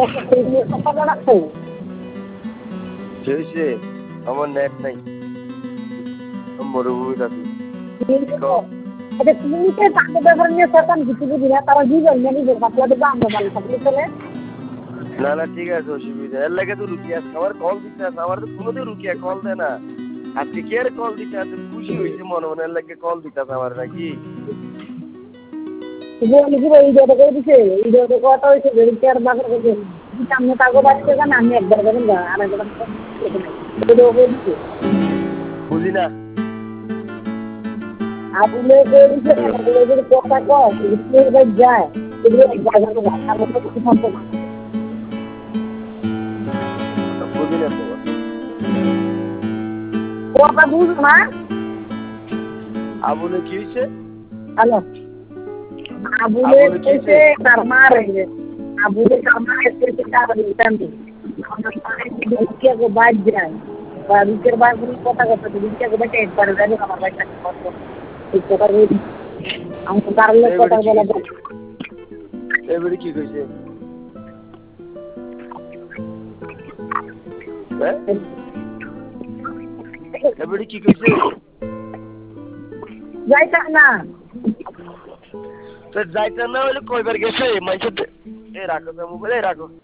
কথা রাখো হয়েছে আমার নেট নাই মরুভূমিতে আছি এটা তুমি তাকে ব্যাপার নিয়ে সরকার কিছু বুঝি না তারা জীবন নিজের বাচ্চাদের বা আমরা ভালো থাকলে চলে না না ঠিক আছে অসুবিধা এর লাগে তো রুকিয়া আমার কল দিতে আছে আমার তো কোনোদিন রুকিয়া কল দেয় না আজকে কে আর কল দিতে আছে খুশি হয়েছে মনে মনে এর লাগে কল দিতে আছে আমার নাকি ইডিওটা করে দিছে ইডিওটা কথা হয়েছে চেয়ার বাজার করছে সামনে কাগজ আসছে না আমি একবার যাবেন আর একবার দিচ্ছে বুঝি না আপনি যদি কথা কয় যায় বুঝি না তো কথা বুঝো না আবুলে কি হয়েছে হ্যালো আবুলে কইছে তার মা রইছে আবুলে তার মা এসে তার দিতাম রুকিয়া বাদ যায় বা রুকিয়ার বাদ কথা কথা রুকিয়া বাদ একবার যাবে আমার বাচ্চা কত এই কথা বলি আমি তো কারণে কথা বলা এবারে কি কইছে এবারে কি কইছে যাইতা না তো যাইতে না হলে কয়বার গেছে মানুষের রাখো মোবাইলে রাখো